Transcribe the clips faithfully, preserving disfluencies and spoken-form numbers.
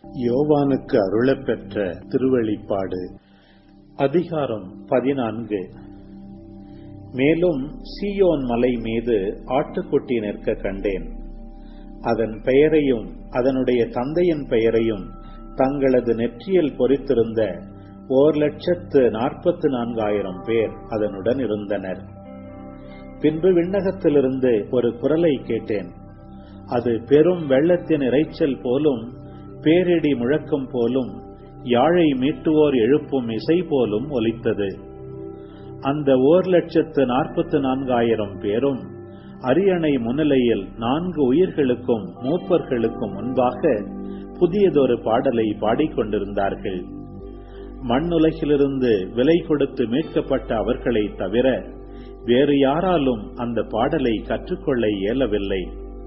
யோவானுக்கு அருளப்பெற்ற திருவெளிப்பாடு. அதிகாரம் பதினான்கு. மேலும் சீயோன் மலை மீது ஆட்டுக்குட்டி நிற்க கண்டேன். அதன் பெயரையும் அதனுடைய தந்தையின் பெயரையும் தங்களது நெற்றியில் பொறித்திருந்த ஓர் லட்சத்து நாற்பத்து நான்காயிரம் பேர் அதனுடன் இருந்தனர். பின்பு விண்ணகத்திலிருந்து ஒரு குரலை கேட்டேன். அது பெரும் வெள்ளத்தின் இரைச்சல் போலும், பேரிடி முழக்கம் போலும், யாழை மீட்டுவோர் எழுப்பும் இசை போலும் ஒலித்தது. அந்த ஓர் லட்சத்து நாற்பத்து நான்காயிரம் பேரும் அரியணை முன்னிலையில் நான்கு உயிர்களுக்கும் மூப்பர்களுக்கும் முன்பாக புதியதொரு பாடலை பாடிக்கொண்டிருந்தார்கள். மண்ணுலகிலிருந்து விலை கொடுத்து மீட்கப்பட்ட அவர்களை தவிர வேறு யாராலும் அந்த பாடலை கற்றுக்கொள்ள இயலவில்லை.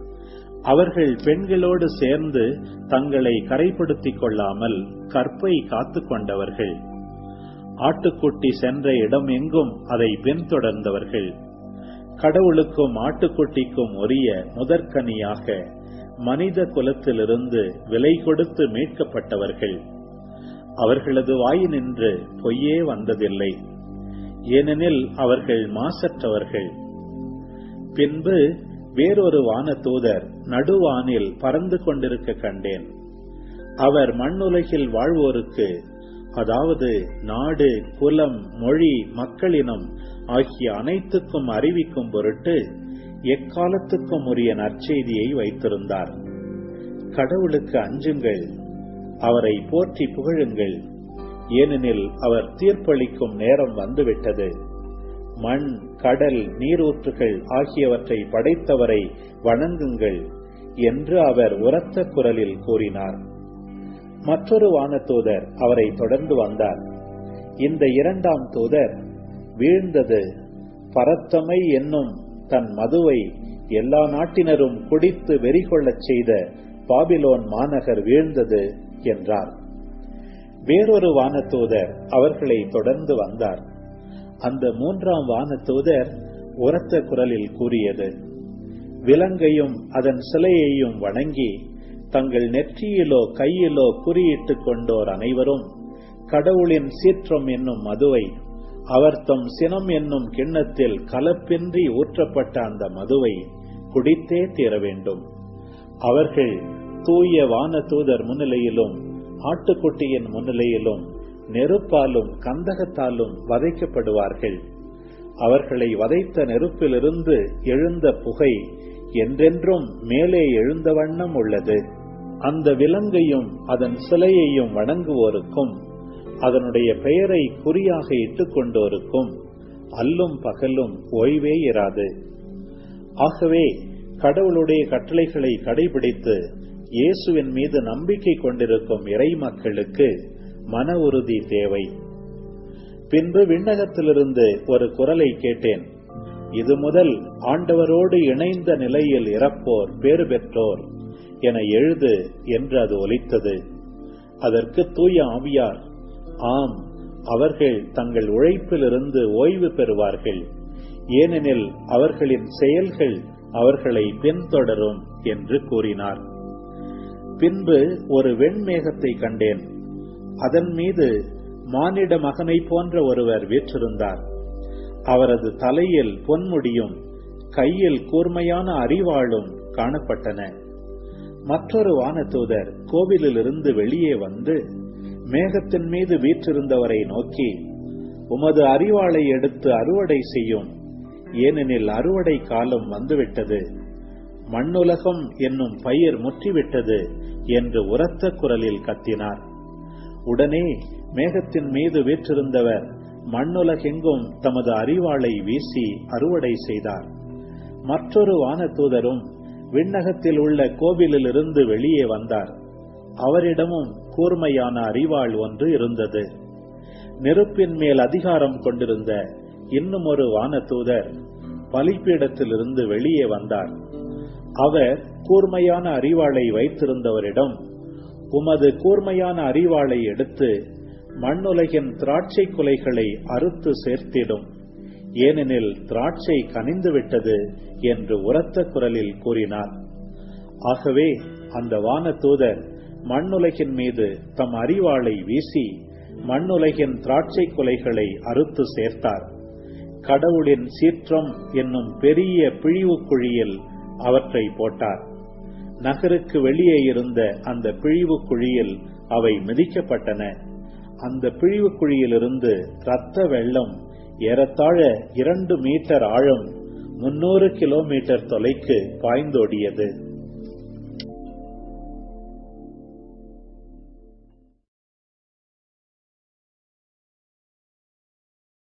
அவர்கள் பெண்களோடு சேர்ந்து தங்களை கரைப்படுத்திக் கொள்ளாமல் கற்பை காத்து கொண்டவர்கள். ஆட்டுக்குட்டி சென்ற இடம் எங்கும் அதை பின்தொடர்ந்தவர்கள். கடவுளுக்கும் ஆட்டுக்குட்டிக்கும் உரிய முதற்கனியாக மனித குலத்திலிருந்து விலை கொடுத்து மீட்கப்பட்டவர்கள். அவர்களது வாயினின்று பொய்யே வந்ததில்லை, ஏனெனில் அவர்கள் மாசற்றவர்கள். பின்பு வேறொரு வானதூதர் நடுவானில் பறந்து கொண்டிருக்க கண்டேன். அவர் மண்ணுலகில் வாழ்வோருக்கு, அதாவது நாடு, குலம், மொழி, மக்களினம் ஆகிய அனைத்துக்கும் அறிவிக்கும் பொருட்டு எக்காலத்துக்கும் உரிய நற்செய்தியை வைத்திருந்தார். கடவுளுக்கு அஞ்சுங்கள், அவரை போற்றி புகழுங்கள், ஏனெனில் அவர் தீர்ப்பளிக்கும் நேரம் வந்துவிட்டது. மண், கடல், நீரூற்றுகள் ஆகியவற்றை படைத்தவரை வணங்குங்கள் என்று அவர் உரத்த குரலில் கூறினார். மற்றொரு வானதூதர் அவரை தொடர்ந்து வந்தார். இந்த இரண்டாம் தூதர், வீழ்ந்தது, பரத்தமை என்னும் தன் மதுவை எல்லா நாட்டினரும் குடித்து வெறிகொள்ளச் செய்த பாபிலோன் மாநகர் வீழ்ந்தது என்றார். வேறொரு வானதூதர் அவர்களை தொடர்ந்து வந்தார். அந்த மூன்றாம் வானதூதர் உரத்த குரலில் கூறியது, விலங்கையும் அதன் சிலையையும் வணங்கி தங்கள் நெற்றியிலோ கையிலோ குறியிட்டுக் கொண்டோர் அனைவரும் கடவுளின் சீற்றம் என்னும் மதுவை, அவர் தம் சினம் என்னும் கிண்ணத்தில் கலப்பின்றி ஊற்றப்பட்ட அந்த மதுவை குடித்தே தீர வேண்டும். அவர்கள் தூய வானதூதர் முன்னிலையிலும் ஆட்டுக்குட்டியின் முன்னிலையிலும் நெருப்பாலும் கந்தகத்தாலும் வதைக்கப்படுவார்கள். அவர்களை வதைத்த நெருப்பிலிருந்து எழுந்த புகை என்றென்றும் மேலே எழுந்த வண்ணம் உள்ளது. அந்த விலங்கையும் அதன் சிலையையும் வணங்குவோருக்கும் அதனுடைய பெயரை குறியாக இட்டுக் கொண்டோருக்கும் அல்லும் பகலும் ஓய்வே இராது. ஆகவே கடவுளுடைய கட்டளைகளை கடைபிடித்து இயேசுவின் மீது நம்பிக்கை கொண்டிருக்கும் இறை மக்களுக்கு மன உறுதி தேவை. பின்பு விண்ணகத்திலிருந்து ஒரு குரலை கேட்டேன். இது முதல் ஆண்டவரோடு இணைந்த நிலையில் இறப்போர் பேறு பெற்றோர் என எழுது என்று அது ஒலித்தது. அதற்கு தூய ஆவியார், ஆம், அவர்கள் தங்கள் உழைப்பிலிருந்து ஓய்வு பெறுவார்கள், ஏனெனில் அவர்களின் செயல்கள் அவர்களை பின்தொடரும் என்று கூறினார். பின்பு ஒரு வெண்மேகத்தை கண்டேன். அதன் மீது மானிட மகனை போன்ற ஒருவர் வீற்றிருந்தார். அவரது தலையில் பொன்முடியும் கையில் கூர்மையான அரிவாளும் காணப்பட்டன. மற்றொரு வானதூதர் கோவிலிலிருந்து வெளியே வந்து மேகத்தின் மீது வீற்றிருந்தவரை நோக்கி, உமது அரிவாளை எடுத்து அறுவடை செய்யும், ஏனெனில் அறுவடை காலம் வந்துவிட்டது, மண்ணுலகம் என்னும் பயிர் முற்றிவிட்டது என்று உரத்த குரலில் கத்தினார். உடனே மேகத்தின் மீது வீற்றிருந்தவர் மண்ணுலகெங்கும் தமது அரிவாளை வீசி அறுவடை செய்தார். மற்றொரு வானதூதரும் விண்ணகத்தில் உள்ள கோவிலிலிருந்து வெளியே வந்தார். அவரிடமும் கூர்மையான அரிவாள் ஒன்று இருந்தது. நெருப்பின் மேல் அதிகாரம் கொண்டிருந்த இன்னும் ஒரு வானதூதர் பலிபீடத்திலிருந்து வெளியே வந்தார். அவர் கூர்மையான அரிவாளை வைத்திருந்தவரிடம், உமது கூர்மையான அரிவாளை எடுத்து மண்ணுலகின் திராட்சை குலைகளை அறுத்து சேர்த்திடும், ஏனெனில் திராட்சை கனிந்துவிட்டது என்று உரத்த குரலில் கூறினார். ஆகவே அந்த வானதூதர் மண்ணுலகின் மீது தம் அறிவாளை வீசி மண்ணுலகின் திராட்சை குலைகளை அறுத்து சேர்த்தார். கடவுளின் சீற்றம் என்னும் பெரிய பிழிவு குழியில் அவற்றை போட்டார். நகருக்கு வெளியே இருந்த அந்த பிழிவு குழியில் அவை மிதிக்கப்பட்டன. அந்த பிழிவு குழியிலிருந்து இரத்த வெள்ளம் ஏறத்தாழ இரண்டு மீட்டர் ஆழம் முன்னூறு கிலோமீட்டர் தொலைக்கு பாய்ந்தோடியது.